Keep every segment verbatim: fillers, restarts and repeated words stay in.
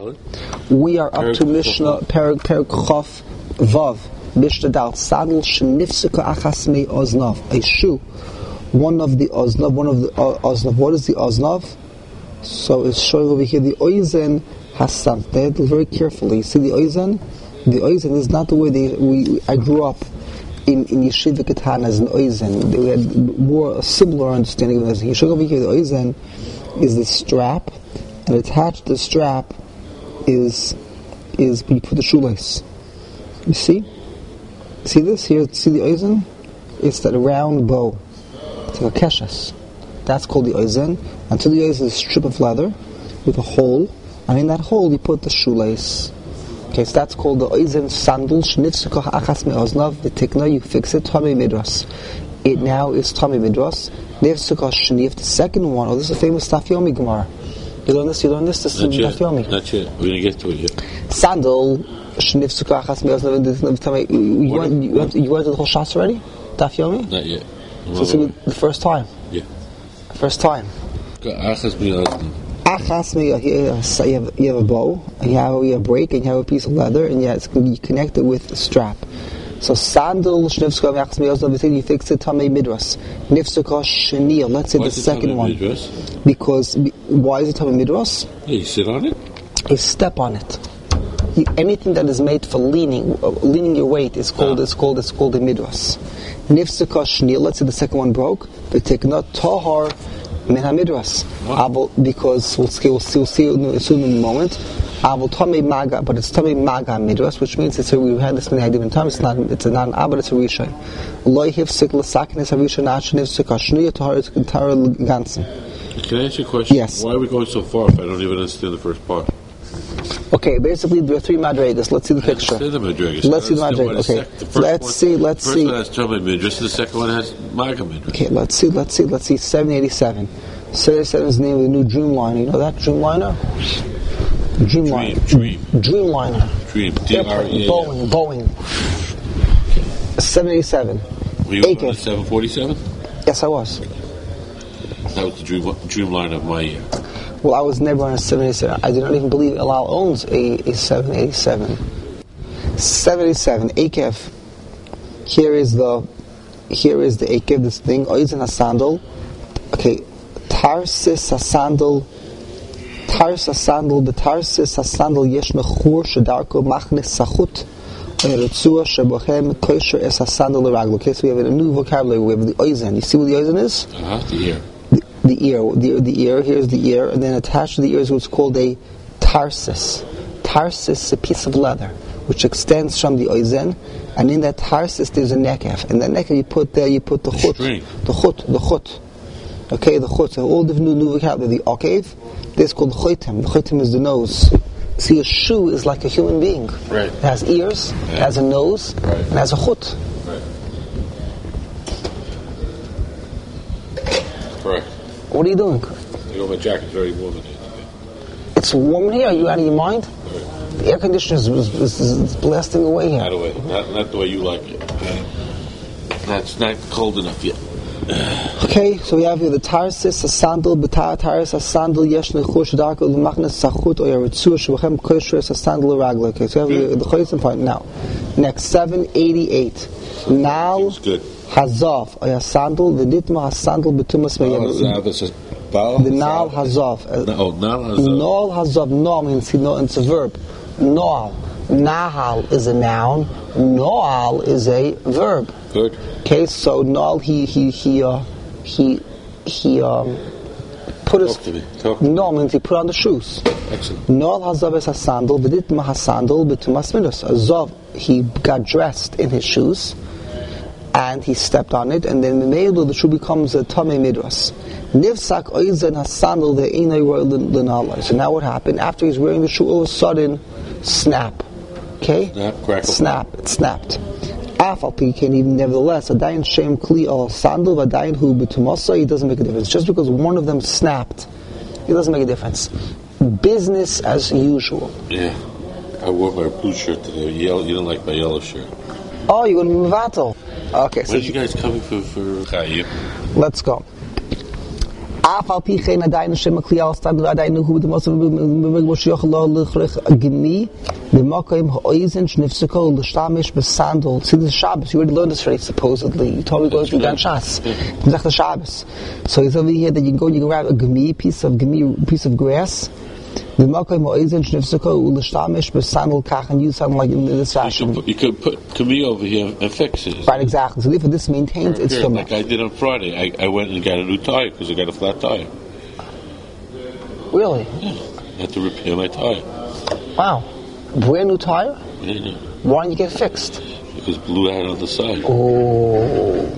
We are up to Mishnah Perek Perek Chof Vav Mishnah Dal Sadel Shenifsika Achas Mei Oznav, a shoe, one of the Oznav, one of the uh, Oznav. What is the Oznav? So it's showing over here the Oizen Hasam. They had to look very carefully. See the Oizen? The Oizen is not the way they. We I grew up in in Yeshiva Ketana as an Oizen. We had more a similar understanding of it. You show over here the Oizen is the strap, and attached to the strap is is you put the shoelace. You see? See this here? See the oizen? It's that round bow. It's like a keshes. That's called the oizen. And to the oizen is a strip of leather with a hole, and in that hole you put the shoelace. Okay, so that's called the oizen sandal. Shnifsukah achas me'oznav. The tikna, you fix it. Tamei midras. It now is tamei midras. Nifsukah shnif. The second one. Oh, this is a famous Daf Yomi Gemara. You learn this? You learn this? This is Daf Yomi. Not yet. We're gonna get to it yet. Sandal. Shnifsukah achas me'oznav. You went. You went. You went to the whole shots already? Daf Yomi? Not yet. So this is the first time. Yeah. First time. Achas me'oznav. Achas me'oznav. You have you have a bow, and you have, you have a break, and you have a piece of leather, and you, have, you connect it with a strap. So sandal shnifsukah achas me'oznav. You fix it tamei midras. Nifsukah shenil. Let's say why the second one. Midras? Because why is it tamei midras? Yeah, you sit on it. You step on it. You, anything that is made for leaning, uh, leaning your weight is called. Oh. Is called. It's called a midras. Nifsukah shnil. Let's say the second one broke. But take not tahar. Midras, because we'll see, we'll see, we'll see soon in a moment. Avol tamei maga, but it's tamei maga midras, which means it's a, we've had this many different times. It's not, it's a non but it's a rishon. Loi hifsik l'sakin is a rishon. Ashin hifsik hashniya tahar is entire ganzen. Can I ask you a question? Yes. Why are we going so far if I don't even understand the first part? Okay, basically there are three madregas. Let's see the picture. I the madregas. Let's see the madregas. Okay, sec- let's one, see. Let's the first see. one has tamei midras. The second one has maga midras. Okay, let's see. Let's see. Let's see. Seven eighty-seven. seven eighty-seven is the name of the new Dreamliner. You know that Dreamliner? Dreamliner. Dream. Dreamliner. Dream. D R E A. Boeing. Boeing. seven eighty-seven. Were you on the seven forty-seven? Yes, I was. That was the dream, Dreamliner of my year. Well, I was never on a seven eighty-seven. I did not even believe El Al owns a, a seven eighty-seven. seven eighty-seven, Akev. Here is the, here is the Akev, this thing. Oizen HaSandal. Okay, Tarsis HaSandal. Tarsis HaSandal, but Tarsis HaSandal yesh mechur shedarko machnes sachut. Retzua shebochem kosher es HaSandal l'raglo. Okay, so we have a new vocabulary. We have the Oizen. You see what the Oizen is? Uh-huh, the ear. The ear, the, the ear, here's the ear, and then attached to the ear is what's called a tarsus. Tarsus is a piece of leather, which extends from the oizen, and in that tarsus there's a nekev. And that nekev you put there, you put the, the chut, string. the chut, the chut. Okay, the chut. So all the new, new vocabulary. The okev, this is called the choitem. The choitem is the nose. See, a shoe is like a human being. Right. It has ears, yeah. It has a nose, right. And it has a chut. Right. Correct. What are you doing? You know, my jacket's very warm in here. It's warm in here? Are you out of your mind? Right. The air conditioner is, is, is, is blasting away here. Not the way, not, not the way you like it. That's not cold enough yet. Okay, so we have here the tarsis, a sandal, betar taris, a sandal, yesh nechur shedarko l'machnes sachut or yaritzua shebachem kosher es a sandal l'raglo. Okay, so we have the choisim part now. Next, seven eighty-eight. Now. Hazav, a sandal, the nitma sandal betumas meyem. The nal hazav. Oh, nal hazav. Nal hazav. No means no. It's a verb. Noal. Nahal is a noun. Noal is a verb. Good. Okay, so Noal he he he uh, he he um put his. Talk to me. Talk. No means he put on the shoes. Excellent. Noal hazav is a sandal. The nitma hasandal betumas minos. Hazav he got dressed in his shoes. And he stepped on it, and then the shoe becomes a tamei midras. Nivsak oizen hasandal the einay royal l'nalai. So now what happened? After he's wearing the shoe, all of a sudden, snap. Okay? Snap, crackle. Snap. It snapped. Afal can even nevertheless, adayin shem kli al sandal v'adayin hu b'tumasa. It doesn't make a difference. Just because one of them snapped, it doesn't make a difference. Business as usual. Yeah. I wore my blue shirt today. Yellow, you don't like my yellow shirt. Oh, you're going to be mevatel. Okay, so when are you guys coming for for Chayim? Let's go. Afal pichein adayin shem klial stand adayin hu the most moshiach lo lichrich gemi the makim ha'oizen shnifseko l'shtamish besandal. See the Shabbos. You already learned this already. Supposedly, you told me go through Dan Shas. It's the Shabbos. So it's over here that you can go. You can grab a gemi piece of gemi piece of grass. The makim ha'oizen shnifseko l'shtamish besandal kach, and use something like in this fashion. You could put gemi over here and fix it. Right, exactly. So therefore, this maintains its Here, tumah. like I did on Friday. I, I went and got a new tire because I got a flat tire. Really? Yeah, I had to repair my tire. Wow. Brand new tire? Yeah, yeah. Why don't you get it fixed? Because it blew out on the side. Oh.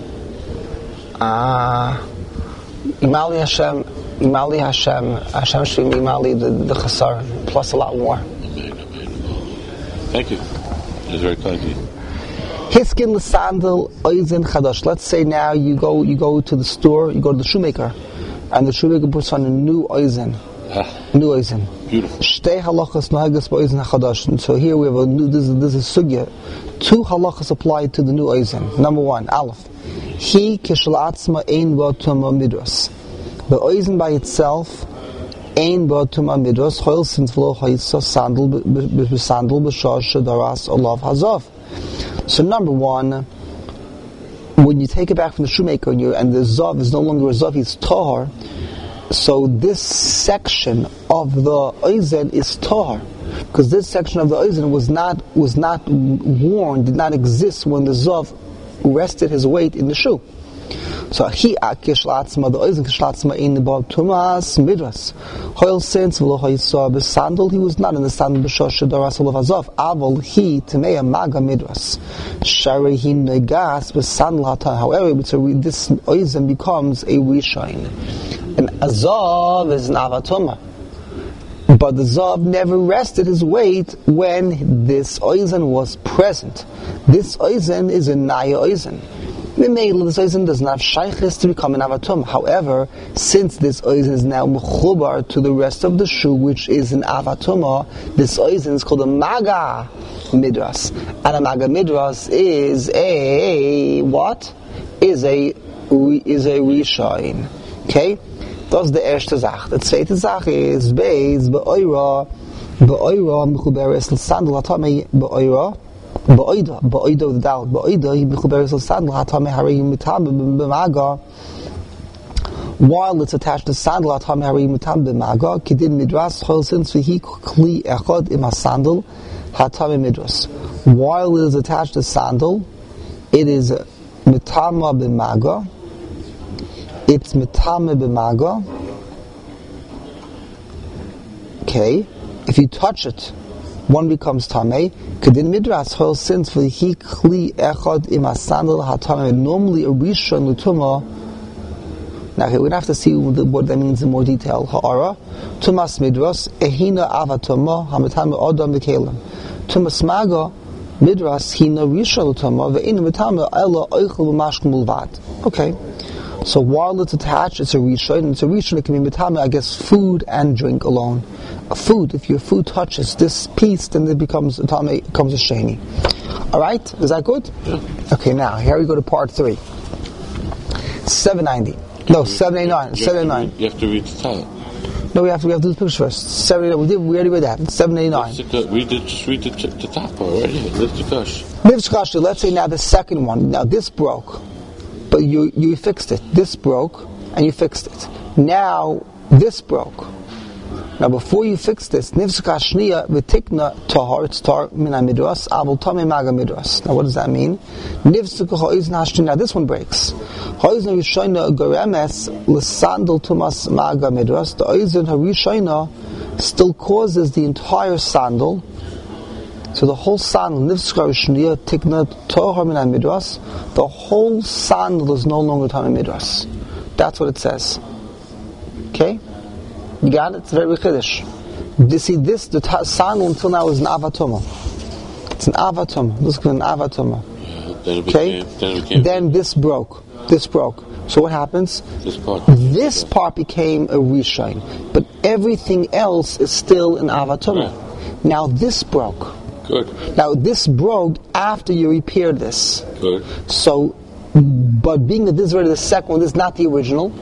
Ah. Imali Hashem, Imali Hashem, Hashem Shvim Imali, the, the Chasar, plus a lot more. Amen, amen. Thank you. It was very kind of you. Hiskin l'sandal oizen chadash. Let's say now you go you go to the store, you go to the shoemaker, and the shoemaker puts on a new oizen. Ah, New oizen. beautiful. Shtei halachas nahagas ba'oizen chadash. And so here we have a new, this is, this is sugya. Two halachas applied to the new oizen. Number one, aleph. He kishalatzma ein ba tuma midras. The oizen by itself ein ba tuma midras. Choil since v'lo ha'isa sandal b'sandal b'shar shedaras olav hazav. So number one, when you take it back from the shoemaker and, you, and the zav is no longer a zav, it's tahar. So this section of the oizen is tahar, because this section of the oizen was not was not worn, did not exist when the zav rested his weight in the shoe. So he akishlatzma the oizen kishlatzma in the bab tumas midras. Hoil since v'lo ha'yisah b'sandal, he was not in the sandal b'shosh shedaras olav hazav. Aval he temeya maga midras. Shari he negas b'sandal hatan. However, this oizen becomes a rishon. And a zav is an avatuma. But the zav never rested his weight when this oizen was present. This oizen is a naya oizen. Memela, this oizen does not have shaykhis to become an avatum. However, since this oizen is now mechubar to the rest of the shoe, which is an avatuma, this oizen is called a maga midras. And a maga midras is a what? Is a is a rishain. Okay? That's the erste Sache. The zweite Sache is beis beoira beoira mechuberes l'sandal hatame beoira beoida beoida with the dal beoida he mechuberes l'sandal hatame harei mitam b'maga. While it's attached to sandal hatame harei mitam b'maga kidin midras chol since v'hi kli echad im hasandal hatame midras. While it is attached to sandal, it is mitama b'maga. It's mitame b'maga. Okay, if you touch it, one becomes tamei. Kedin midras hol since v'hi kli echad im hasandal hatame. Normally a rishon l'tuma. Now here we have to see what that means in more detail. Ha'ara tumas midras ehina avatuma hamitame odam v'kelim. Tumas maga midras hina rishon l'tuma ve'ina mitame ela oichel v'mashkem mulvad. Okay. So while it's attached, it's a rishon, and it's a rishon, it can be mitame, I guess, food and drink alone. A food, if your food touches this piece, then it becomes a tame, it becomes a sheni. Alright? Is that good? Yeah. Okay, now, here we go to part three. seven ninety. No, seven eighty-nine. seven eighty-nine. You have to read the top. No, we have to, we have to do the picture first. seven eighty-nine. We did, we already read that. seven eighty-nine. Read the, just read the, the top already. Lift the kush. Let's say now the second one. Now this broke. But you you fixed it. This broke, and you fixed it. Now this broke. Now before you fix this, nifsaka shniya v'tikna tahar, it's tar mina midras, avol tame maga midras. Now what does that mean? Nifsaka ha'izn hashni. Now this one breaks. Ha'izn harishayna goremes l'sandal tumas maga midras. The ha'izn harishayna still causes the entire sandal. So the whole sandal, nifsaka shniya tikna tahar mina midras. The whole sandal is no longer tame midras. That's what it says. Okay. You got it? It's very chiddush. You see, this, the ta- sandal until now is an avatuma. It's an avatuma. This is an avatuma. Yeah, then it okay? Became, then, it became then this broke. This broke. So what happens? This part. This part became a rishon. But everything else is still an avatuma. Right. Now this broke. Good. Now this broke after you repaired this. Good. So, but being that this is already the second one, this is not the original.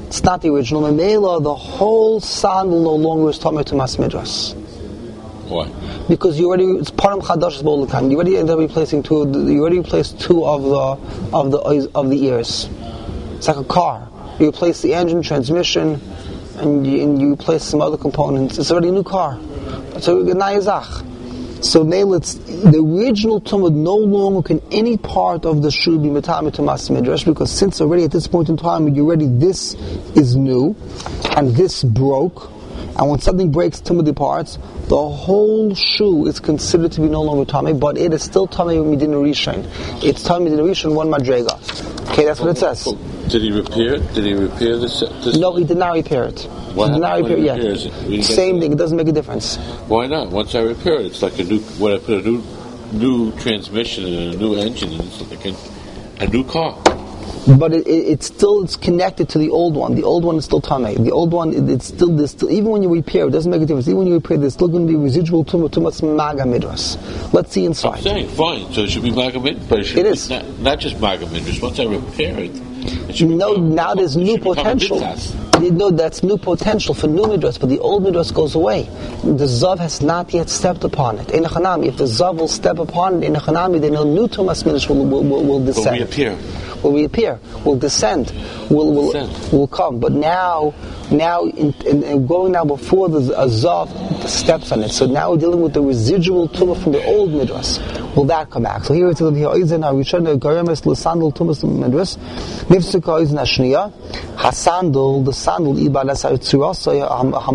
It's not the original. Memela, the whole sandal no longer is tamei to mas midras. Why? Because you already it's param chadash all the time. You already end up replacing two. You already replaced two of the of the of the ears. It's like a car. You replace the engine, transmission, and you, and you replace some other components. It's already a new car. So nayazach. So now it's the original tumah. No longer can any part of the shoe be metame to mas midrash, because since already at this point in time you already this is new and this broke, and when something breaks tumah departs, the whole shoe is considered to be no longer tamei, but it is still tamei midin rishon. It's tamei midin rishon one madrega. Okay, that's what it says. Did he repair it? Did he repair this? this no, he did not repair it. What he did not repair it yet. Same thing. It doesn't make a difference. Why not? Once I repair it, it's like a new. When I put a new, new transmission and a new engine, and it's like a, a new car. But it, it, it's still it's connected to the old one. The old one is still tamei. The old one, it, it's still this. Even when you repair, it doesn't make a difference. Even when you repair, there's still going to be residual tumah, tumas maga midras. Let's see inside. I'm saying fine. So it should be maga midras, but it should it be is not, not just maga midras. Once I repair it, it should no. Now there's new potential. No, that's new potential for new midras, but the old midras goes away. The zav has not yet stepped upon it. In Hanami, if the zav will step upon it in Hanami, then a new tumas midras will, will, will, will descend. Will reappear. Will reappear. Will descend. Will will descend. will come. But now, now in, in, in going now before the a zav steps on it. So now we're dealing with the residual tumah from the old midras. Will that come back? So here it's here. Oizen harishan garemes l'sandal tumas midras. Nifsuka oizen hashniya. Hasandal, the sandal ibadas ha'tzurasa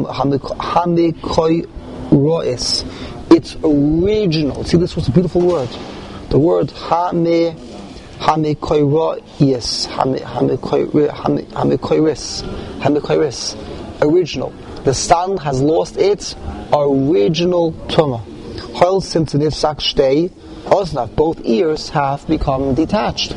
hamikoi rois. It's original. See, this was a beautiful word. The word hame hamikoi rois, hamikoi hamikoiris, hamikoiris. Original. The sandal has lost its original tumah. Hoil since the nifsak shtei oznav, both ears have become detached.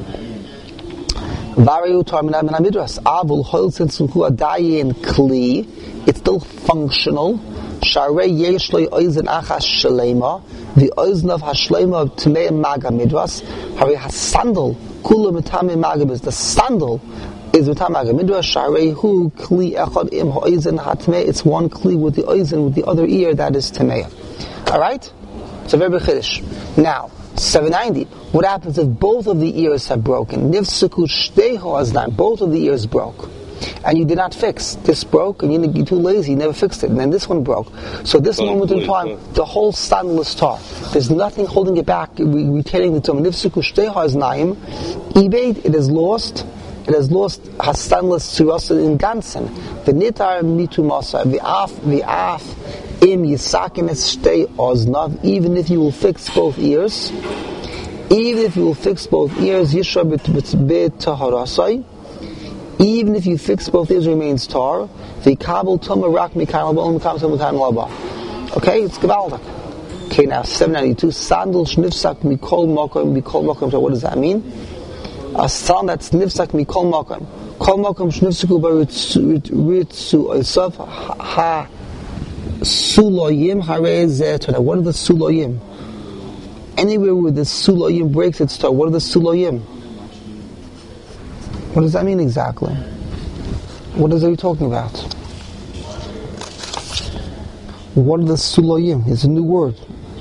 Variu terminal midras. Avul hoil since hu adayin kli. It's still functional. Sharei yesh lo oizen achas shalema. The oiznav hashlema of Tamei Maga Midras. Hari hasandal kula mitame Maga Midras. The sandal is mitame Maga Midras. Sharei hu kli echad im oizen hatmei. It's one kli with the oizen with the other ear that is Tamei. All right. So very chiddush. Now seven ninety. What happens if both of the ears have broken? Nifsuku shtei ha'aznaim. Both of the ears broke. And you did not fix. This broke, and you're too lazy, you never fixed it. And then this one broke. So this oh, moment in time, the whole sandal is tar. There's nothing holding it back, retaining the tumah. Nifsuku shtei ha'aznaim. Ebaid, it is lost. It has lost hastanlas surasa in ganzen. The nitar mitu masa. V'af, v'af, im yisakin es shtei oznav. Even if you will fix both ears, even if you will fix both ears, yisha b't taharasai. Even if you fix both ears, remains tar. The kabel tumah rak mikal b'ol mikal tumah mikal laba. Okay, it's gevaldik. Okay, now seven ninety-two. Sandal shnifsak mikol makom mikol makom. So what does that mean? A sandal that's nifsak mikol makom. Kol makom shnifsaku b'ritzu oisav ha suloyim harei zeh. What are the suloyim? Anywhere where the suloyim breaks its tar. What are the suloyim? What does that mean exactly? What is he talking about? What are the suloyim? It's a new word.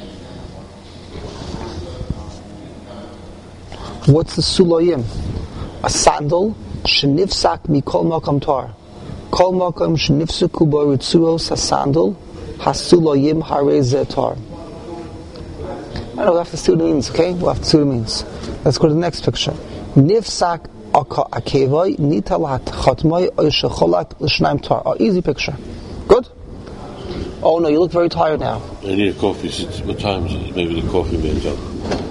What's the suloyim? A sandal shenifsak mikol makam tar. Kol makam shenifsaku baritzuos a sandal hasuloyim harei zetar. I don't know. We'll have to see what it means. Okay, we'll have to see what it means. Let's go to the next picture. Nifsak. Akevai nitalat chatmai oishacholak l'shnaim tar. Oh, easy picture. Good? Oh no, you look very tired now. I need a coffee. What time is it? Maybe the coffee man's up.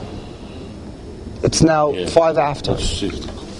It's now yeah. five after. Let's see.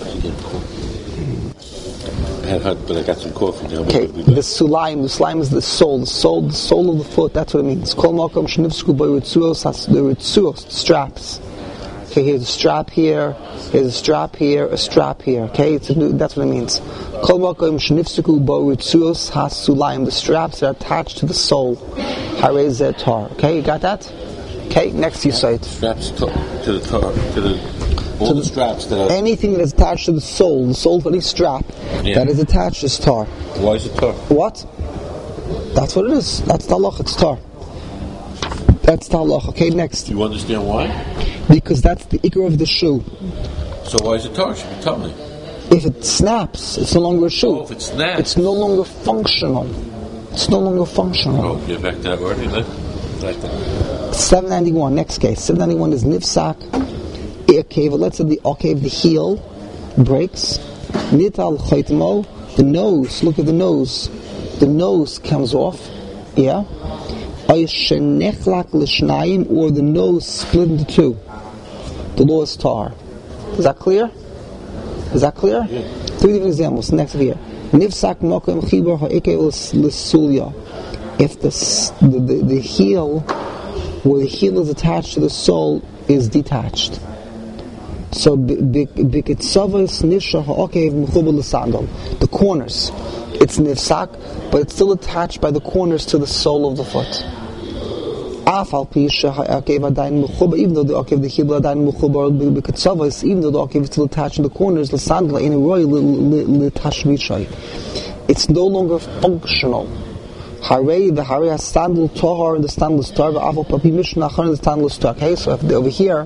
I had hot, but I got some coffee now. Okay, the sulaim, the sulaim is the sole, the sole, the sole of the foot. That's what it means. Kol makom shnifsku b'ritzuos, the ritzuos, the straps. Okay, here's a strap here, here's a strap here, a strap here. Okay, it's a new, that's what it means. Kol makom shnifsaku b'ritzuos hasulayim. The straps are attached to the sole. Harei zeh tar. Okay, you got that? Okay, next you cite. Straps to, to the tar, to the All to the straps that are... anything that is attached to the sole, the sole of any strap Yeah. that is attached is tar. Why is it tar? What? That's what it is. That's the halach. It's tar. That's the halach. Okay, next. Do you understand why? Because that's the ikar of the shoe. So why is it tar? Tell me. If it snaps, it's no longer a shoe. Oh, if it snaps. It's no longer functional. It's no longer functional. Oh, get back to that word, isn't it? Like that. seven ninety-one, next case. seven ninety-one is nifsak, akev. Let's say the akev, the heel, breaks. Nital chaytmo, the nose, look at the nose. The nose comes off. Yeah. Ay shenechlak l'shnayim, or the nose split into two. The law is tar. Is that clear? Is that clear? Yeah. Three different examples. Next here. Nifsak mokem chibur ha'ikev l'sulya. If the, the, the, the heel, where the heel is attached to the sole, is detached. So, bikitzavos nisha ha'okev mechubar l'sandal. The corners, it's nifsak, but it's still attached by the corners to the sole of the foot. Afal pisha ha'okev adayin mechubar, even though the okev, the heel adayin mechubar bikitzavos, even though the okev is still attached in the corners, l'sandal in a roy l'tashvichay. It's no longer functional. Hare the Hare has sandal tahar and the sandal star. The Avol Papi Mishnah and the sandal star. Okay, so if over here,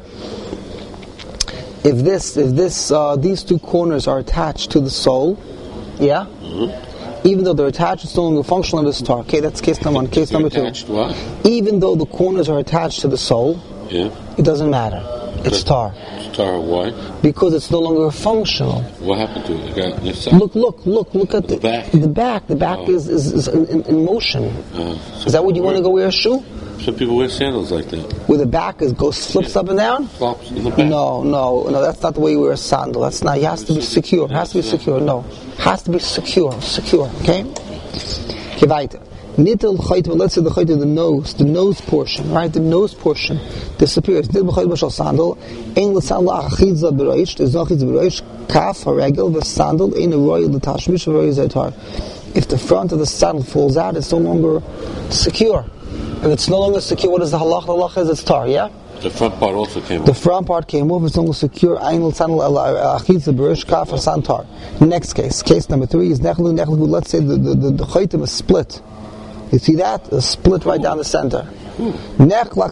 if this, if this, uh, these two corners are attached to the sole, yeah, mm-hmm. even though they're attached, it's no longer functional in the star. Okay, that's case number one. Case number two. What? Even though the corners are attached to the sole, yeah, it doesn't matter. It's tar. It's tar. Why? Because it's no longer functional. What happened to it? It got lifted. Look, look, look, look at the, the back. The back, the back oh. is, is, is in, in motion. Uh, is that what you want to go wear a shoe? Some people wear sandals like that. Where the back is goes flips yeah. up and down? Flops in the back. No, no, no. That's not the way you wear a sandal. That's not. It has to be secure. It has to be secure. No, has to be secure. Secure. Okay. Okay, weiter. Nitel chayt. Let's say the chayt of the nose, the nose portion, right? The nose portion disappears. Nitel chayt b'shal sandal. Ein l'sandal achidza b'reish. There's no achidza b'reish. Kaf haregel the sandal in a royal l'tashmish royal zetar. If the front of the sandal falls out, it's no longer secure. If it's no longer secure, what is the halach? The halach is it's tar. Yeah. The front part also came off. The front part came off. It's no longer secure. Ein l'sandal achidza b'reish kaf hasantar. Next case, case number three is nechlu nechlu. Let's say the the the, the chaytim is split. You see that? A split right down the center. Would you have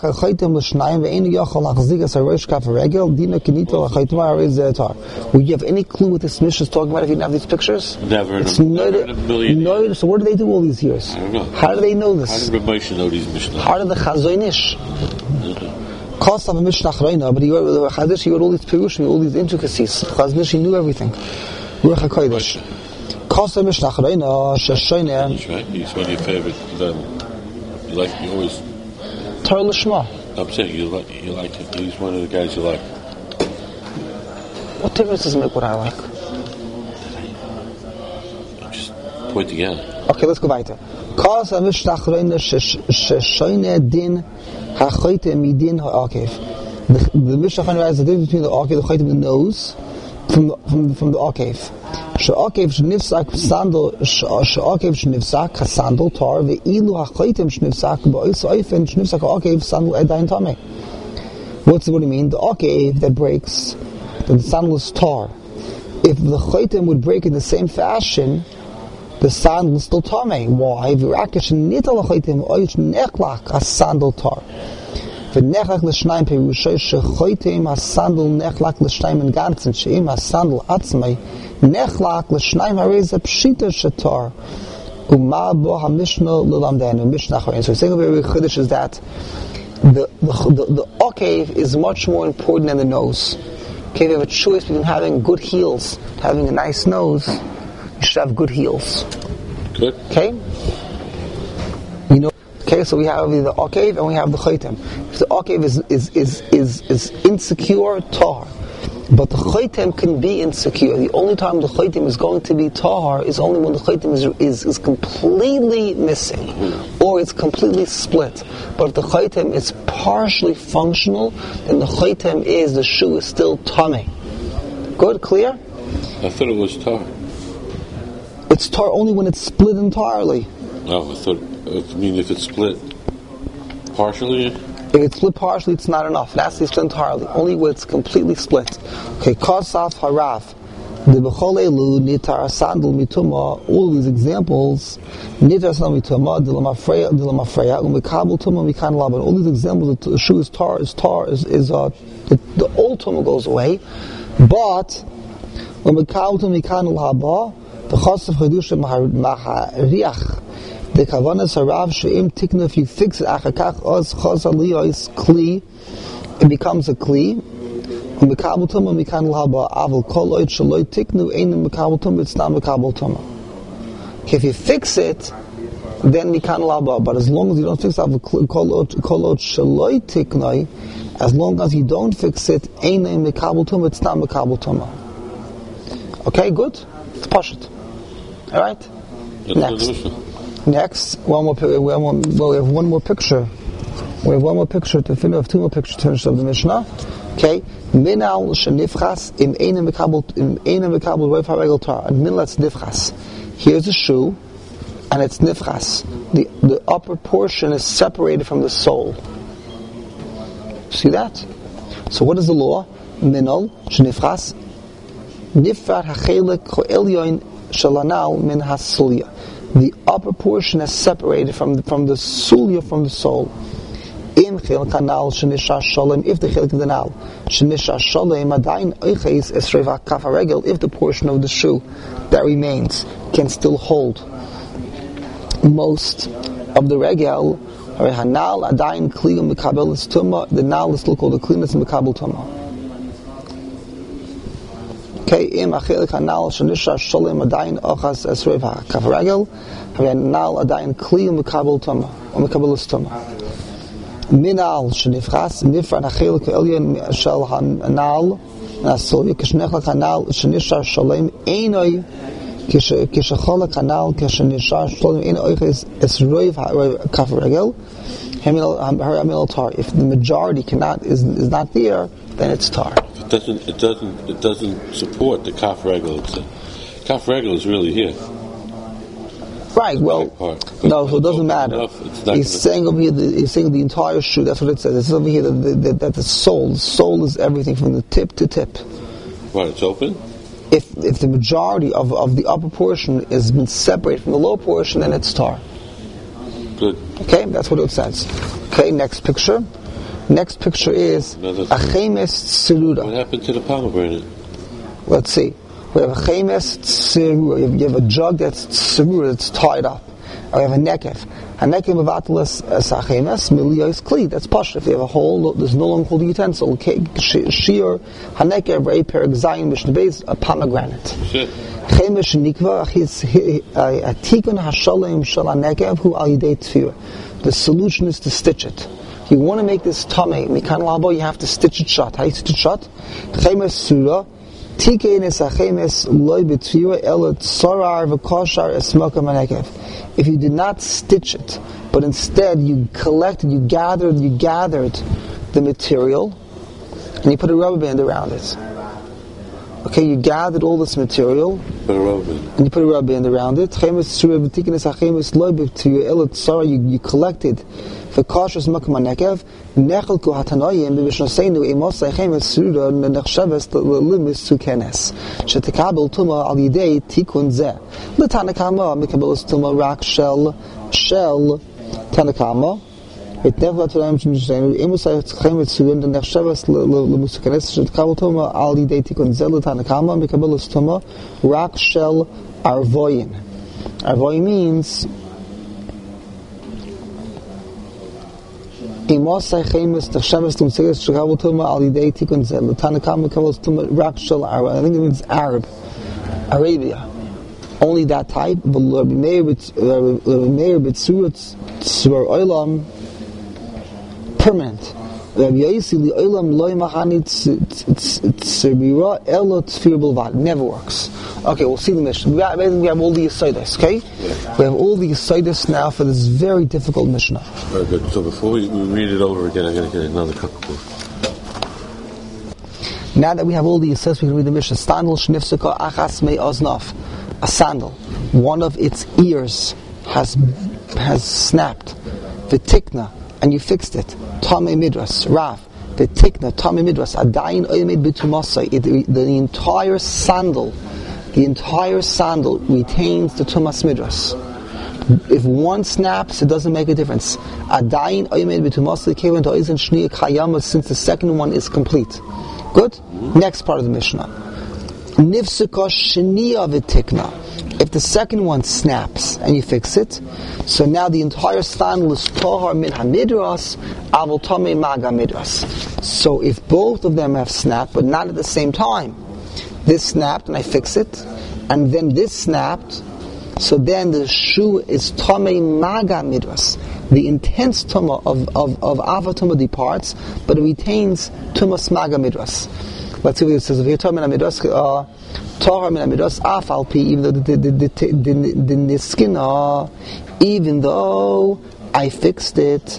any clue what this Mishnah is talking about if you didn't have these pictures? Never in, it's a, never in a million no, years. So what do they do all these years? I don't know. How do they know this? How did Ramesh know these Mishnahs? How did the Chazonish? Cost of a Mishnah Achrayna, but he wrote, Chazish, he wrote all these Pirushim, all these intricacies. Chazonish, he knew everything. Ruach HaKodesh. Cost of a Mishnah Achrayna, Shashayna. That's right. He's one of your favorite. Um, you like, you always. Torah Lishma. I'm saying you like, you like him. He's one of the guys you like. What difference does it make what I like? I'm just pointing out. Okay, let's go weiter. Kaz Mishnah Achrayna Shashayna din ha'chayte midin ha'akev. The Mishnah Achrayna has the difference between the akev, the chayte, and the nose from the, from, from the akev. She'akev shnifsak sandal, she'akev shnifsak sandal tar, ve'ilu ha'chaytem shnifsak ba'is oifen shnifsak akev sandal edayin tameh. What's what do you mean? The akev that breaks, the sandal is tar. If the chaytem would break in the same fashion, the sandal is still tameh. Why? V'rakesh nital ha'chaytem oish nechlak a sandal tar. V'nechlak l'shnayim perushay she'chaytem a sandal nechlak l'shnayim in ganzen she'im a sandal atzmei nechlak l'shnayim harei pshita shetar uma bo ha-mishnah l'lamdenu mishnah acharayim. So the thing of very chiddush is that the the the, the okev is much more important than the nose. Okay, if you have a choice between having good heels, having a nice nose, you should have good heels. Good. Okay. You know. Okay, so we have the akev and we have the chaytem. If the akev is is is is, is insecure, tahar. But the chaytem can be insecure. The only time the chaytem is going to be tahar is only when the chaytem is, is, is completely missing or it's completely split. But if the chaytem is partially functional, then the chaytem is, the shoe is still tameh. Good, clear? I thought it was tar. It's tar only when it's split entirely. Oh, I thought, I mean if it's split partially? If it's split partially, it's not enough. It has to be split entirely. Only when it's completely split. Okay, Kosaf Harav. The Bechol Elu, Nitar Sandal Mituma, all these examples, Nitar Sandal Mituma, Dilamafreya, Dilamafreya, Umikabel Tuma, Mikan Laban, all these examples, the shoe is tar, is tar, is, is uh, the, the old Tuma goes away, but, Umikabel Tuma, Mikan Laban, the Chosef Chedusha Mahariach, the Kavanas Harav Sheim Tikna, if you fix it, Achakach Oz Chosaliya is Kli, it becomes a Kli, Okay, if you fix it, then mikan laba. But as long as you don't fix it, as long as you don't fix it, it's not mikabel tuma. Okay, good. It's pashut. All right. Next, next, one more. We have one, well, we have one more picture. We have one more picture to finish. We have two more pictures to finish of the Mishnah. Okay, minal shenifchas im eine mekabel im eine mekabel roif haregel tar and minlat's nifchas. Here's a shoe, and it's nifchas. The the upper portion is separated from the sole. See that? So what is the law? Minal shenifchas nifrat hachelik koelyon shalanal min hasulya. The upper portion is separated from the, from the sulya from the sole. In chil kanal shenisha shalom, if the chil of the nal shenisha shalom adain oiches esreva kafaregel, if the portion of the shoe that remains can still hold most of the regel, hanal adain kliyum mekabel is tuma. The nal is still called the kliyus mekabel tuma. Okay, im achil kanal shenisha shalom adain ochas esreva kafaregel, hanal adain kliyum mekabel tuma or mekabel is tuma. Minal shenifras nifran achil ke'elyon shel hanal nasul kishnechla kanal shenisha shalem einoi kishachala kanal kishenisha shalem einoi is esroiv kafaragel hamil hamil tar. If the majority cannot is is not there, then it's tar. It doesn't. It doesn't. It doesn't support the kafaragel. Kafaragel is really here. Right, well, no, so it doesn't matter. He's saying over here, the, he's saying the entire shoe, that's what it says. It's over here that the, that, that the sole, the sole is everything from the tip to tip. Right, it's open? If if the majority of, of the upper portion has been separated from the lower portion, then it's tar. Good. Okay, that's what it says. Okay, next picture. Next picture is Achemes Tseruda. What happened to the pomegranate? Let's see. We have a chemes tzirura. You have a jug that's tzirura, that's tied up. And we have a nekev. A nekev mevateles sachemes miliyos kli. That's pashut. If you have a hole, there's no longer called a utensil. Shir hanekev rei perek zayin mishnebez a pomegranate. Chemes shenikva a tikun hashalem shel hanekev hu al yidei tefira. The solution is to stitch it. You want to make this tummy mikan labo, you have to stitch it shut. How do you stitch it shut? Chemes tzirura. If you did not stitch it, but instead you collected, you gathered, you gathered the material, and you put a rubber band around it. Okay, you gathered all this material, put a rubber band. and you put a rubber band around it. You, you collected. For cautious makamanekev, nechel kuhatanoyim b'vishnasenu imosay chemes suda nechshaves l'limis sukenes. Shetekabel tuma al yidei tikun zeh. L'tanakama mikabelus tuma rak shel shel tanakama. It never to them shenu imosay chemes suda nechshaves l'limis sukenes. Shetekabel tuma al yidei tikun zeh. L'tanakama mikabelus tuma rak shel arvoyin. Arvoyin means Imosai chemes tachshavas tumseges shekabel tuma al yidei tikun zeh. L'tanakama mikabelus tuma rak shel Arab. I think it means Arab, Arabia. Only that type. Rabbi Meir b'tzurat tzvar olam, permanent. Rabbi Yosi li olam loy machani tzibira elo tzfir bilvad. Never works. Okay, we'll see the Mishnah. We have, we have all the Yesodis, okay? Yeah. We have all the Yesodis now for this very difficult Mishnah. Very good. So before we, we read it over again, I'm going to get another cup of coffee. Now that we have all the Yesodis, we can read the Mishnah. Sandal shnifsuka achas mei oznaf. A sandal. One of its ears has has snapped. V'tikna. and you fixed it. Tamei midras, Rav. The tikna, Tamei midras, adayin oimed bitumasai. The entire sandal, the entire sandal retains the tumas midras. If one snaps, it doesn't make a difference. Adayin oimed bitumasai kevan toizen shniya kayama, since the second one is complete. Good? Next part of the Mishnah. Nifsuka shniya v'tikna. If the second one snaps and you fix it, so now the entire sandal is tahar min hamidras, avol tamei maga midras. So if both of them have snapped, but not at the same time, this snapped and I fix it, and then this snapped, so then the shoe is tamei maga midras. The intense tumah of of of avatuma departs, but it retains tumas maga midras. Let's see what it says. If you're talking about midras, uh, tahar min midras afal pi, even though the the the the, the, the niskina, even though I fixed it,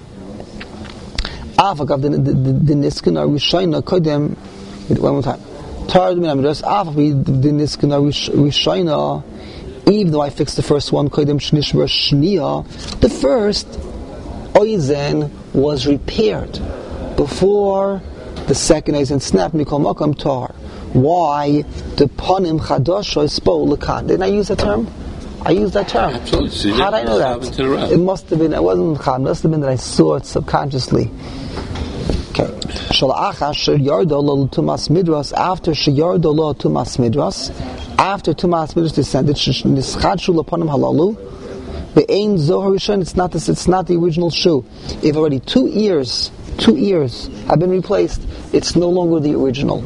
afagav the the the niskina rishayna kodem. One more time. Tahar min midras afal pi the niskina rishayna. Even though I fixed the first one, kodem shnishra shniya, the first oizen was repaired before the second oizen snapped. Mikol makam tar. Why the panim chadasha spo lekan? Didn't I use that term? I used that term. Absolutely. How did I know that? It must have been. It wasn't chad. It must have been that I saw it subconsciously. Okay. Shalachas sheyardo lo tumas midras. After sheyardo lo tumas midras. After Tumas Midras descended, Nischadshu Lapanim Halalu, the Ein Zohar Rishon, it's not this, it's not the original shoe. If already two ears, two ears have been replaced, it's no longer the original.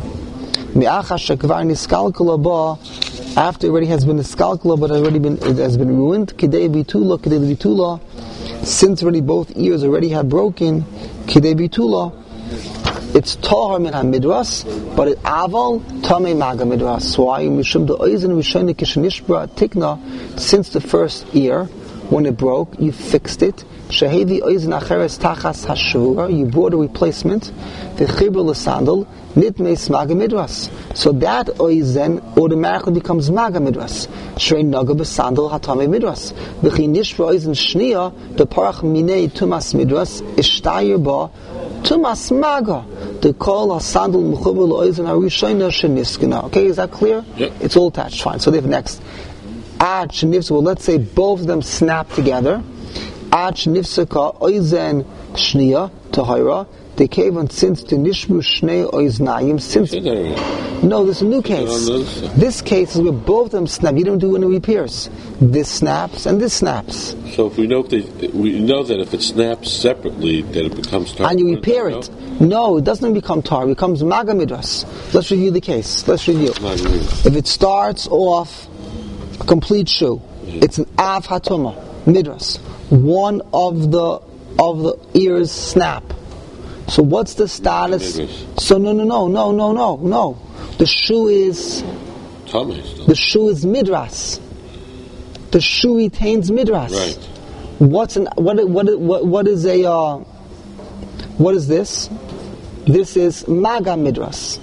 After it already has been Niskalkula, but already been it has been ruined, Kidei Bitula, Kidei Bitula, since already both ears already had broken, Kidei Bitula, it's tahar min hamidras, but it aval tamei maga midras. Why? Mishum the oizen rishayna kishenishbra tikna. Since the first ear, when it broke, you fixed it. Shehevi oizen acheres tachas hashura. You brought a replacement. V'chibur l'sandal nitmeis maga midras. So that oizen automatically becomes maga midras. Shrei naga b'sandal hatamei midras. V'chi nishbra oizen shniya the parach minei tumas midras ishtayir ba tumas maga. The call sandal mechubel loizen harishayna sheniskina. Okay, is that clear? Yep. It's all attached. Fine. So therefore, next, ad shenifs. Well, let's say both of them snap together. Ad shenifsaka oizen shniya tahira. They came on since the nishmu shnei oiznayim. Since no, this is a new case. This case is where both of them snap. You don't do any repairs. This snaps and this snaps. So if we know if they, we know that if it snaps separately, that it becomes tar. And you repair it. No, it doesn't become tar. It becomes maga midras. Let's review the case. Let's review. If it starts off a complete shoe, yeah. It's an av hatuma midras. One of the of the ears snap. So what's the status? So no, no, no, no, no, no, no. The shoe is the shoe is midras. The shoe retains midras. Right. What's an what what what what is a uh, what is this? This is maga midras.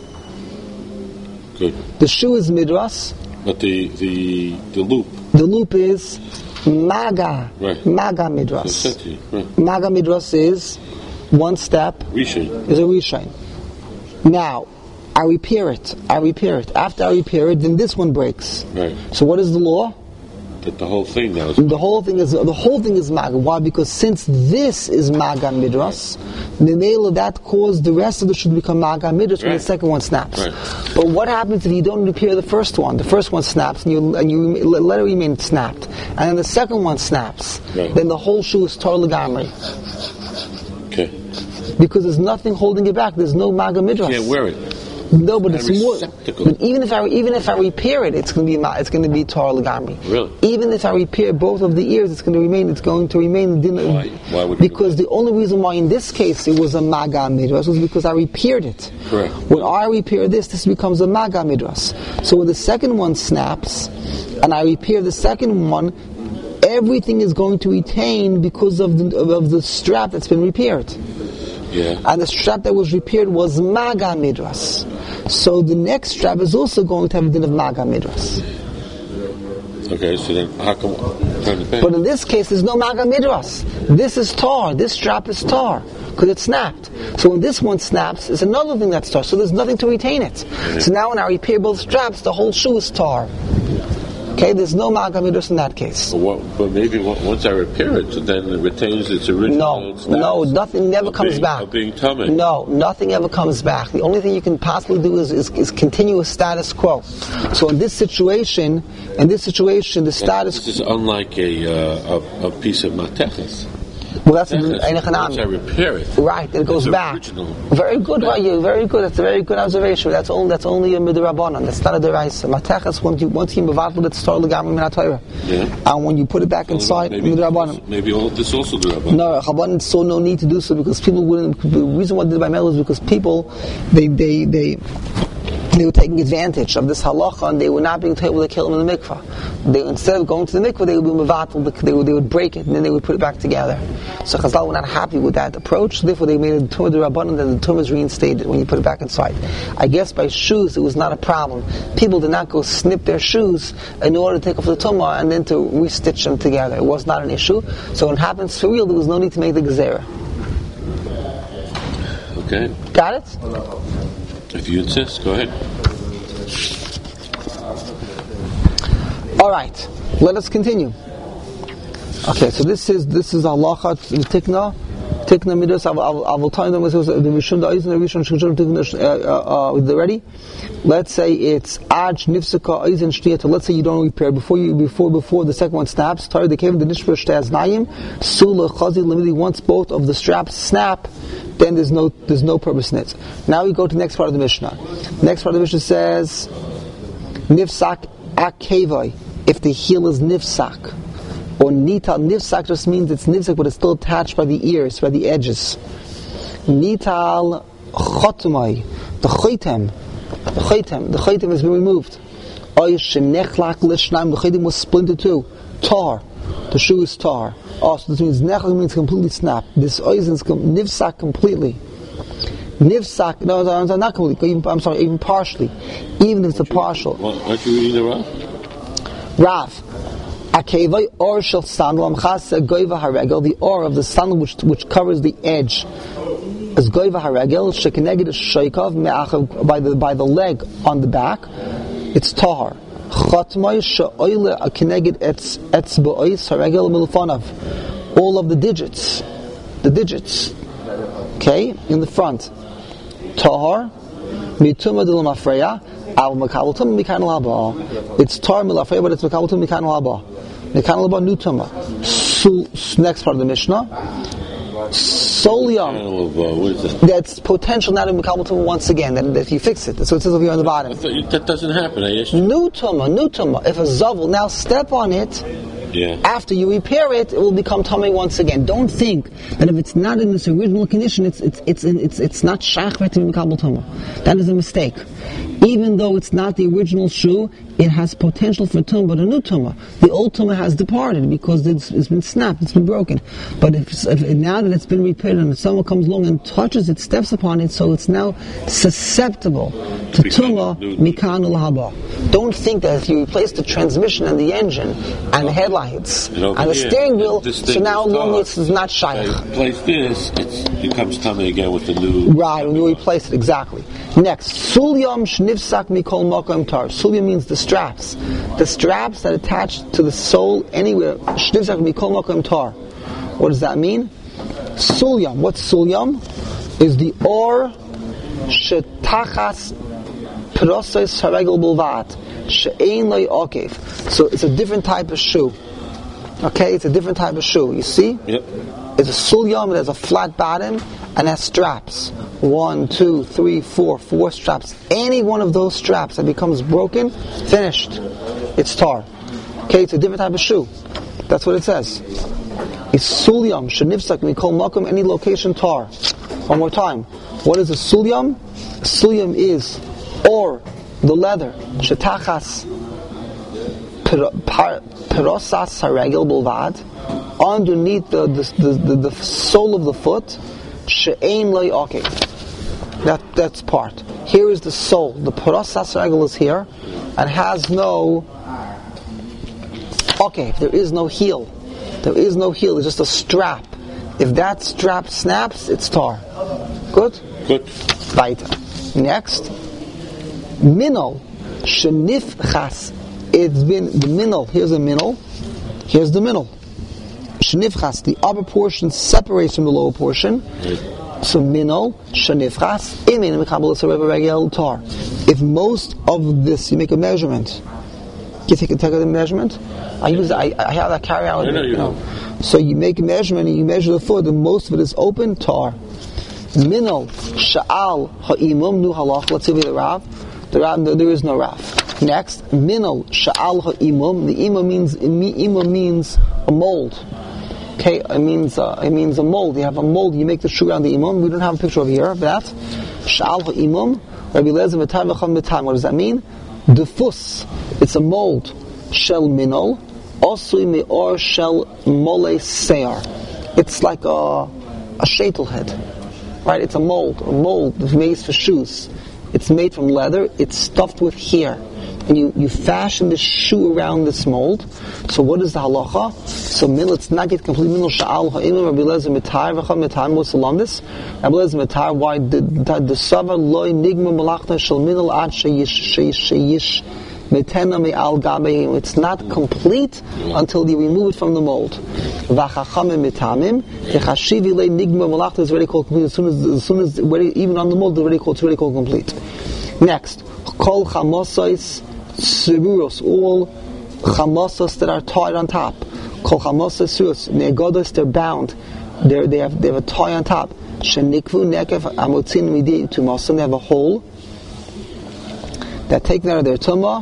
Good. The shoe is midras. But the the the loop. The loop is maga. Right. Maga midras. Right. Maga midras is one step. Rishain. Is a rishain. Now, I repair it. I repair it. After I repair it, then this one breaks. Right. So what is the law? That the whole thing now is the whole thing is the whole thing is maga. Why? Because since this is maga midras, the nail that caused the rest of the should become maga midras right. When the second one snaps. Right. But what happens if you don't repair the first one? The first one snaps and you and you let it remain snapped, and then the second one snaps. Right. Then the whole shoe is tar legamri. Okay. Because there's nothing holding it back. There's no maga midras. You can't wear it. No, but it's more. Receptacle. But even if I even if I repair it, it's going to be it's going to be tar legamri. Really? Even if I repair both of the ears, it's going to remain. It's going to remain. Why? Why would because the only reason why in this case it was a maga midras was because I repaired it. Correct. When I repair this, this becomes a maga midras. So when the second one snaps, and I repair the second one, everything is going to retain because of the of the strap that's been repaired. Yeah. And the strap that was repaired was maga midras. So the next strap is also going to have a din of maga midras. Okay, so then how come turn it back? But in this case, there's no Maga Midras. This is tar. This strap is tar because it snapped. So when this one snaps, it's another thing that's tar. So there's nothing to retain it. Mm-hmm. So now when I repair both straps, the whole shoe is tar. Okay, there's no Maga Midras in that case. But, what, but maybe once I repair it, so then it retains its original. No, no, nothing never comes being, back. Of being tummy. No, nothing ever comes back. The only thing you can possibly do is, is, is continue a status quo. So in this situation, in this situation, the status. This is unlike a uh, a, a piece of mateches. Well, that's an Once I repair it, right, it goes back. Original. Very good, right? You very good. That's a very good observation. That's only that's only a midrabanan. That's not a deraisa. Mateches, once you once you mevatel it, start legamim min haTorah. Yeah. And when you put it back inside, midrabanan. Maybe all of this also derabanan. No, Chabad saw no need to do so because people wouldn't. The reason why they did by Mel is because people they they they. They were taking advantage of this halacha and they were not being able to kill him in the mikvah. They, instead of going to the mikvah, they would be mevatel, they would, they would break it and then they would put it back together. So Chazal were not happy with that approach, so therefore they made a tumah d'rabbanan and the tumah is reinstated when you put it back inside. I guess by shoes it was not a problem. People did not go snip their shoes in order to take off the tumah and then to restitch them together. It was not an issue. So when it happens for real, there was no need to make the gezerah. Okay. Got it? If you insist, go ahead. All right, let us continue. Okay, so this is this is halacha tikna, tikna midas. I will tell them the rishon, the eisen, the rishon, shchushon, uh, ready. Let's say it's aj nifsaka eisen shtiyata. Let's say you don't repair before you before before the second one snaps. Tari the cave the nishra shtaz nayim sula chazi limited. Once both of the straps snap, then there's no there's no purpose in it. Now we go to the next part of the Mishnah. The next part of the Mishnah says nifsak akevai. If the heel is nifsak, or nital, nifsak just means it's nifsak, but it's still attached by the ears, by the edges. Nital chotmai, the chaytem, the chaytem, the chaytem has been removed. Oy shenechlak lishnaim, the chaytem was splintered too. Tar, the shoe is tar. Oh, so this means nechlak means completely snap. This oizen is nifsak completely. Nifsak, no, no, not completely. Even, I'm sorry, even partially. Even if it's a partial. Aren't you reading the Rav? Rav, akevai or shel sandal amchas goiva haregel, the or of the sandal which which covers the edge, is goiva haregel shekeneged shaykov me'achav by the by the leg on the back. It's tahar. Chatmai she'oile akeneged etz etzba'ois haregel milfanav. All of the digits, the digits, okay, in the front. Tahar mituma de l'mafreya. It's tar milafay, but it's mekabel mikan laba. Mikan laba new tuma. Next part of the Mishnah. Solium. That's potential now to mekabel once again. That if you fix it, so it says over here on the bottom. That doesn't happen. I guess. New tuma, new tuma. If a zav will now step on it. Yeah. After you repair it, it will become tummy once again. Don't think that if it's not in this original condition, it's it's it's it's it's not shach to be mekabel tuma. That is a mistake. Even though it's not the original shoe, it has potential for tumah, but a new tumah. The old tumah has departed because it's, it's been snapped, it's been broken. But if, if now that it's been repaired and someone comes along and touches it, steps upon it, so it's now susceptible to tumah mikan ulhaba. Don't think that if you replace the transmission and the engine and the headlights and, and the here, steering wheel, so now long it's not shaykh. Replace this, it becomes tummy again with the new. Right, when you replace it, exactly. Next, sulyam shnifsak mikol makom tar. Sulyam means the straps. The straps that attach to the sole anywhere. Shnifsak mikol makom tar. What does that mean? Sulyam. What's sulyam? Is the or shetachas perosais haregel bulvat she'ein loy okev. So it's a different type of shoe. Okay, it's a different type of shoe. You see? Yep. It's a sulyam. It has a flat bottom and has straps. One, two, three, four, four straps. Any one of those straps that becomes broken, finished. It's tar. Okay, it's a different type of shoe. That's what it says. It's sulyam, shenifsak, mikol makom, any location tar. One more time. What is a sulyam? Sulyam is or the leather, shetachas perosas haregel bulvad, underneath the the, the the the sole of the foot. She'ein loy okay. That that's part. Here is the sole. The perosas haregel is here, and has no Okay, if there is no heel, there is no heel, it's just a strap. If that strap snaps, it's tar. Good? Good. Weiter. Next, minol, shenifchas. It's been, the minol, here's a minol, here's the minol. Shenifchas, the upper portion separates from the lower portion. So minol, shenifchas, imin mekabel regel tar. If most of this, you make a measurement, you take a, take a measurement, I use I, I have that carry out. I know you you know. So you make a measurement and you measure the foot, and most of it is open, tar. Minol, sha'al, ha'imum, nu halach. Let's see the Rav. The Rav, there is no Rav. Next, minol, sha'al, ha'imum. The imum means, imum means a mold. Okay, it means, uh, it means a mold. You have a mold, you make the shoe around the imum. We don't have a picture over here of that. Sha'al, ha'imum. Rabbi Lezer, v'tar, v'cham, v'tam. What does that mean? Defus. It's a mold. Shel minol. Osui me'or shel mole sear. It's like a, a shaitel head. Right? It's a mold. A mold made for shoes. It's made from leather. It's stuffed with hair. And you, you fashion the shoe around this mold. So what is the halacha? So min, let's not get complete minol sha'al ha'imim Rabbi Lezer mitar v'cham mitar. What's along this? Rabbi Lezer mitar, why did the sava loy nigma malachta shel minol ad sheyish sheyish it's not complete until you remove it from the mold. Is already called complete. As soon as, as soon as even on the mold, it's already called, it's already called complete. Next, kol chamosos siruros, all chamosos that are tied on top. Kol chamosos siruros, negodos, they're bound. They're, they have they have a tie on top. Shenikvu nekef amotzin midi tumason. They have a hole that take out of their tumah.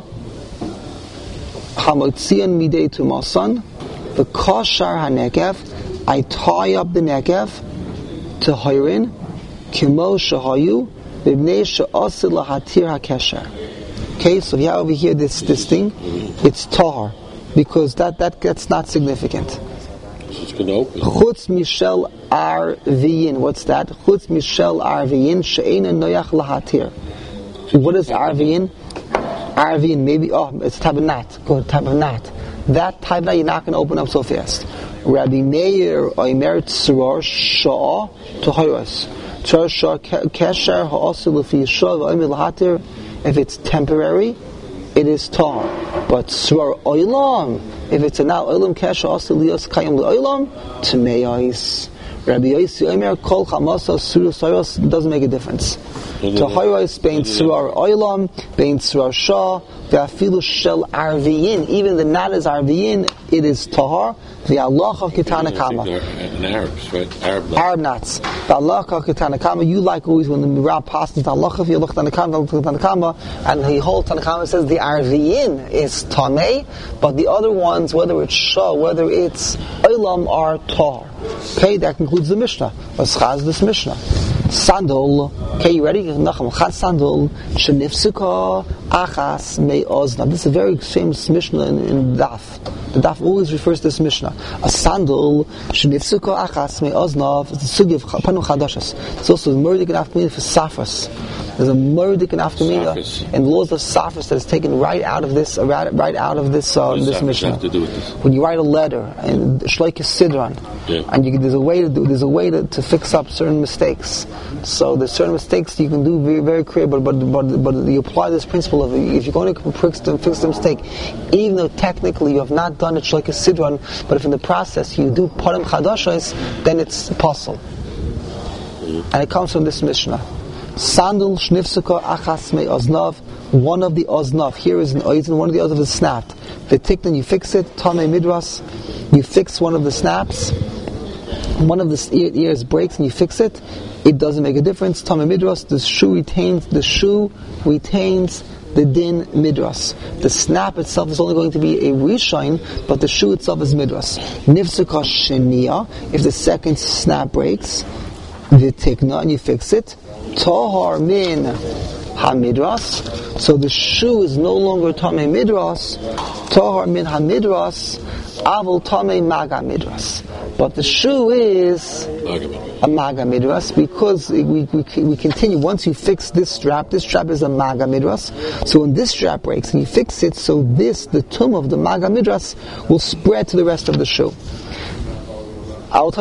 Hamotzian midei tumasan, the koshar hanekev, I tie up the nekev to hayrin, kimo shahayu, v'bnei she'asil lahatir hakesher. Okay, so you have over here this this thing, it's tahar, because that, that that's not significant. It's going to open. Chutz mishel arviyin, what's that? Chutz mishel arviyin, she'ena noyach lahatir. What is arviyin? Arvin, maybe, oh, it's type of knot. Good, type of knot. That type of knot you're not going to open up so fast. Rabbi Meir, Oimer, Tzror, Shah, Tohoros. Tzror, Shah, Kesher, Ha'osu, Lufi, Shah, Oimer, Lahatir. If it's temporary, it is tar. But Tzror, Oilam, if it's a now, Oilam, Kesher, Osu, Lios, Kayam, Oilam, Tmeis. Rabbi Yossi, Oimer, Kol, Chamasa, Suru, Soros, doesn't make a difference. Tohoros, Bein Tzror, Oilam, Bein Tzror, Shah, Ve'afilu Shel Arviyin, even the knot is Arviyin, it is Tahar, Ve'alacha Ketana Kama. In Arabs, right? Arab, Arab knots. Ve'alacha Ketana Kama, you like always when the Rab passes Ta'alacha, if you look Tanakama, Kama, and he holds Tanakama says the Arviyin is Tameh, but the other ones, whether it's Shah, whether it's Oilam, are Tahar. Okay, that concludes the Mishnah. Let's chaz this Mishnah. Sandal. Okay, you ready? Nacham chaz sandal. Shenifsuka achas me'oz. Now, this is a very famous Mishnah in, in Daf. The Daf always refers to this Mishnah. A sandal. Shenifsuka achas me'oznav. It's a sugi of panu chadashas. It's also the murder and after for safras. There's a murder and after and laws of safras that is taken right out of this, right, right out of this, uh, this Mishnah. Have to do with this? When you write a letter and shleik a sidran, yeah. and you, there's a way to do, there's a way to, to fix up certain mistakes. So there's certain mistakes you can do very, very clear, but but but but you apply this principle of if you're going to fix the, fix the mistake, even though technically you have not done it shleik a sidran, but if in the process you do parim chadashos, then it's possible. Mm-hmm. And it comes from this Mishnah. Sandal shnifsuka achas me oznav. One of the oznav here is an oizen. One of the others is snapped. The tikton you fix it. Tamei midras. You fix one of the snaps. One of the ears breaks and you fix it. It doesn't make a difference. Tamei midras. The shoe retains. The shoe retains the din midras. The snap itself is only going to be a reshine, but the shoe itself is midras. Nifsuka shenia. If the second snap breaks, the tikna and you fix it. Tahar min hamidras. So the shoe is no longer tamei midras. Tahar min hamidras. Avol tamei maga midras. But the shoe is a maga midras because we, we, we continue. Once you fix this strap, this strap is a maga midras. So when this strap breaks and you fix it, so this, the tum of the maga midras, will spread to the rest of the shoe. Both of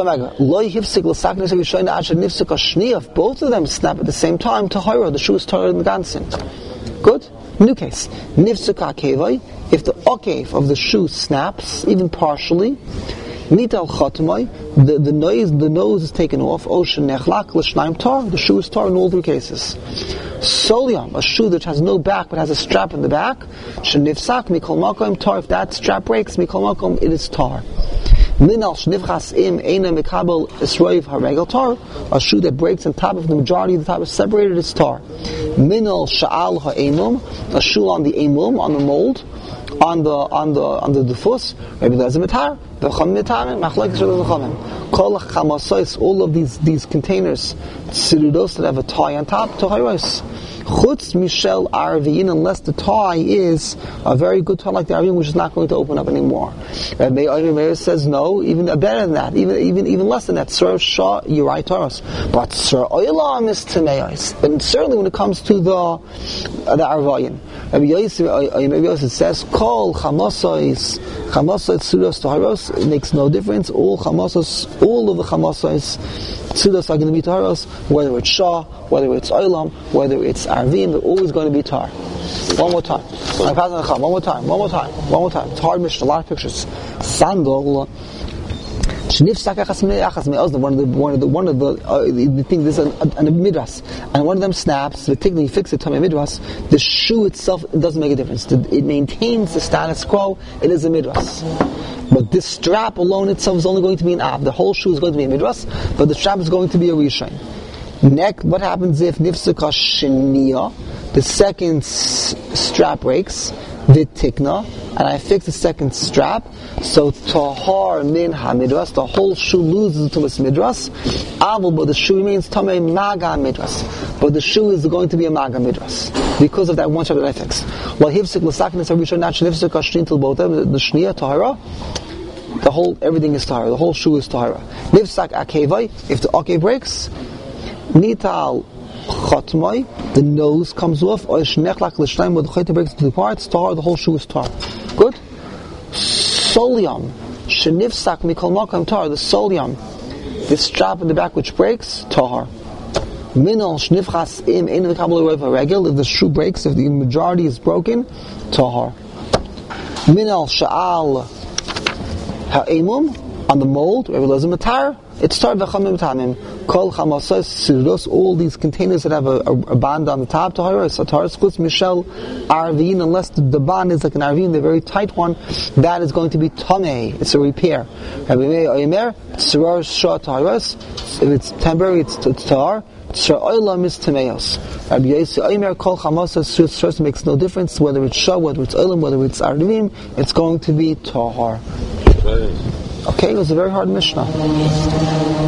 them snap at the same time. Tahira, the shoe is taller than the gansin. Good? New case. Nifsuka kevai. If the okev of the shoe snaps, even partially, nital chatmai, the the nose the nose is taken off. Ocean nechlak l'shnaim tar. The shoe is tar in all three cases. Soliam, a shoe that has no back but has a strap in the back. Shenifsak mikol makom tar. If that strap breaks, mikol makom, it is tar. Minal shnivchas im eina mikabel isroiv haregel tar. A shoe that breaks on top of the majority of the top is separated is tar. Minal sha'al ha'emum. A shoe on the emum, on the mold, on the on the on the dufus. Maybe there's a mitar. The chum mitar. Machlekes the chumim. Kol chamasais. All of these these containers, sirudos that have a tie on top. Tohayros. Chutz Michel Arvin, unless the tie is a very good tie like the Arvin, which is not going to open up anymore. Rabbi Meir says no, even better than that, even even even less than that. Sir Shah Yurai Taurus, but Sir Oilam is Tameis, and certainly when it comes to the uh, the Arvayin, Rabbi Yosef says Kol Chamasais Chamasais Sudos Taharos. It makes no difference. All Chamasais, all of the Chamasais Sudos are going to be Taharos, whether it's Shah, whether it's Oilam, whether it's Arvim, they're always going to be tar. One more time. One more time. One more time. One more time. It's hard mission. A lot of pictures. Sandal. One of the one of the one of the one of the uh, the thing. There's a, a, a midras, and one of them snaps. The thing you fix it to a midras. The shoe itself, it doesn't make a difference. It maintains the status quo. It is a midras. But this strap alone itself is only going to be an ab. The whole shoe is going to be a midras, but the strap is going to be a rishon. Next, what happens if nifsuka sheniya, the second s- strap breaks, vitikna, and I fix the second strap, so tahar min hamidras, the whole shoe loses to this midras, avul, but the shoe remains tamei maga midras, but the shoe is going to be a maga midras, because of that one strap that I fixed. Well, hivsik l'sakinis harishon not nifsuka shnin till both the shniya tahara, the whole, everything is tahara, the whole shoe is tahara. Nifsak akevai, if the akev breaks, Nital Chotmai, the nose comes off, or Shnechlak L'Shnaim, where the Chayta breaks into the parts, tar, the whole shoe is tar. Good? Soliam, Shenifsak Mikol Makam tar, the soliam, this strap in the back which breaks, tar. Minal Shnifchas Im, Ein V'Kabel Reva Regel, if the shoe breaks, if the majority is broken, tar. Minal Sha'al Ha'emum, on the mold, Reva Lezim Matar, it's tar v'chamim tamim. Kol chamasas siros. All these containers that have a, a, a band on the top. Taharis. Taharis chutz mishel arvin. Unless the, the band is like an arvin, the very tight one, that is going to be tamei. It's a repair. Rabbi Meir Omer sirar shah taharis. If it's temporary, it's tahar. Shah oilam is tameos. Rabbi Yosef Omer kol chamasas siros makes no difference whether it's shah, whether it's oilam, whether it's arvin. It's going to be tahar. Okay, it was a very hard Mishnah.